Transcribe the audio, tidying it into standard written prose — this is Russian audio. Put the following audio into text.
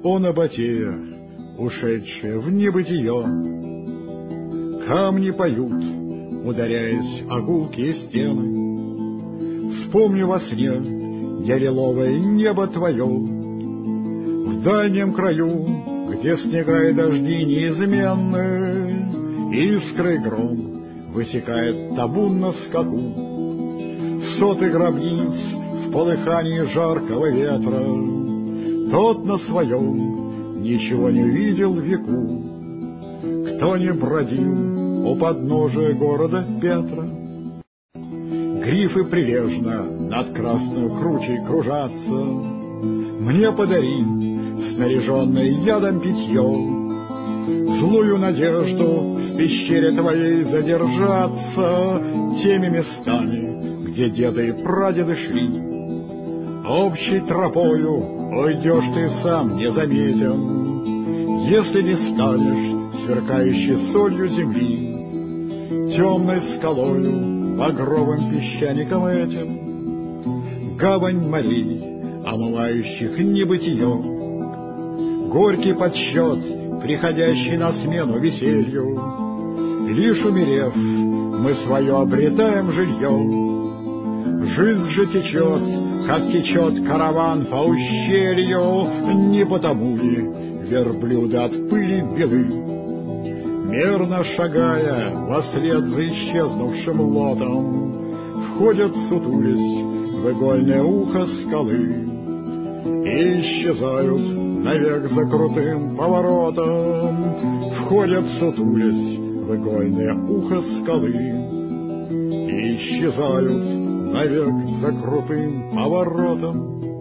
О Набатея, ушедшая в небытие, камни поют, ударяясь о гулкие стены. Вспомню во сне я лиловое небо твое, в дальнем краю, где снега и дожди неизменны, искры гром высекает табун на скаку. Соты гробниц в полыхании жаркого ветра, тот на своем ничего не видел веку, кто не бродил у подножия города Петра. Грифы прилежно над красную кручей кружатся, мне подари снаряженное ядом питье, злую надежду в пещере твоей задержаться теми местами, где деды и прадеды шли. Общей тропою уйдешь ты сам незаметен, если не станешь сверкающей солью земли, темной скалою, багровым песчаником этим. Гавань морей, омывающих небытие, горький подсчет, приходящий на смену веселью. Лишь умерев, мы свое обретаем жилье. Жизнь же течет, как течет караван по ущелью, не потому ли верблюды от пыли белы. Мерно шагая вослед за исчезнувшим лотом, входят, сутулясь, в игольное ухо скалы и исчезают навек за крутым поворотом. Входят, сутулясь, в игольное ухо скалы и исчезают навек за крутым поворотом.